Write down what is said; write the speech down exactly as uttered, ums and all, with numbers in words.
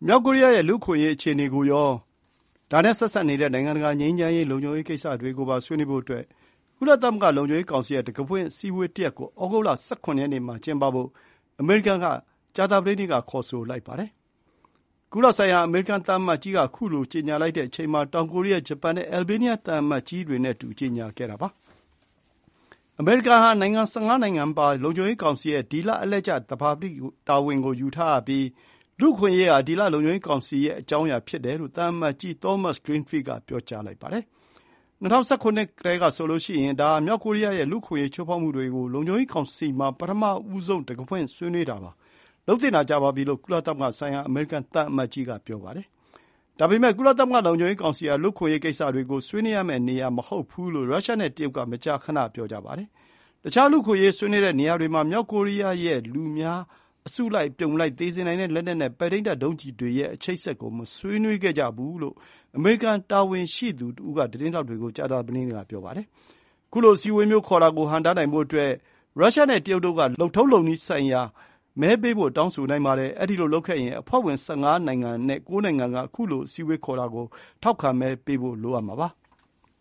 မြောက်ကိုရီးယားရဲ့လူ့အခွင့်အရေးအခြေအနေကိုရောဒါနဲ့ဆက်စပ်နေတဲ့နိုင်ငံတကာငြိမ်းချမ်းရေးလုံခြုံရေးကိစ္စတွေကိုပါဆွေးနွေးဖို့အတွက်ကုလသမဂ္ဂလုံခြုံရေးကောင်စီရဲ့တံခါးဖွင့်အစည်းအဝေးတစ်ရပ်ကိုဩဂုတ်လ၁၇ရက်နေ့မှာကျင်းပဖို့အမေရိကန်ကကြာသပတေးနေ့ကခေါ်ဆိုလိုက်ပါတယ်။ကုလဆိုင်ရာအမေရိကန်သံအမတ်ကြီးကခုလိုကြေညာလိုက်တဲ့အချိန်မှာတောင်ကိုရီးယား၊ဂျပန်နဲ့အယ်ဘေးနီးယားသံအမတ်ကြီးတွေနဲ့အတူကြေညာခဲ့တာပါ။အမေရိကန်ဟာနိုင်ငံ၁၅နိုင်ငံပါလုံခြုံရေးကောင်စီရဲ့ဒီလအလှည့်ကျသဘာပတိတာဝန်ကိုယူထားရပြီးလူ့အခွင့်အရေးဟာဒီလလုံခြုံရေးကောင်စီရဲ့အကြောင်းအရာဖြစ်တယ်လို့သံအမတ်ကြီး Thomas Greenfield ကပြောကြားလိုက်ပါတယ်။၂၀၁၇ခုနှစ်ကတည်းကဆိုရင်ဒါဟာမြောက်ကိုရီးယားရဲ့လူ့အခွင့်အရေးချိုးဖောက်မှုတွေကိုလုံခြုံရေးကောင်စီမှာပထမဆုံးတံခါးဖွင့်ဆွေးနွေးတာပါ။လုပ်သင့်တာကြာပါပြီလို့ကုလသမဂ္ဂဆိုင်ရာအမေရိကန်သံအမတ်ကြီးကပြောပါတယ်။ဒါပေမဲ့ကုလသမဂ္ဂလုံခြုံရေးကောင်စီဟာလူ့အခွင့်အရေးကိစ္စတွေကိုဆွေးနွေးရမယ့်နေရာမဟုတ်ဘူးလို့ရုရှားနဲ့တရုတ်ကမကြာခဏပြောကြပါတယ်။တခြားလူ့အခွင့်အရေးဆွေးနွေးတဲ့နေရာတွေမှာမြောက်ကိုရီးယားရဲ့လူများအစုလိုက်အပြုံလိုက်သေစေနိုင်တဲ့လက်နက်နဲ့ပဲ့ထိန်းတပ်ဒုံးကျည်တွေရဲ့အချိတ်အဆက်ကိုမဆွေးနွေးခဲ့ကြဘူးလို့အမေရိကန်တာဝန်ရှိသူတဦးကသတင်းထောက်တွေကိုကြာသပတေးနေ့ကပြောပါတယ်။ခုလိုအစည်းအဝေးမျိုးခေါ်တာကိုဟန့်တားနိုင်ဖို့အတွက်ရုရှားနဲ့တရုတ်တို့ကလုပ်ထုံးလုပ်နည်းဆိုင်ရာမဲပေးဖို့တောင်းဆိုနိုင်ပါတယ်။အဲဒီလိုလုပ်ခဲ့ရင်အဖွဲ့ဝင်၁၅နိုင်ငံအနက်၉နိုင်ငံကခုလိုအစည်းအဝေးခေါ်တာကိုထောက်ခံမဲပေးဖို့လိုအပ်မှာပါ။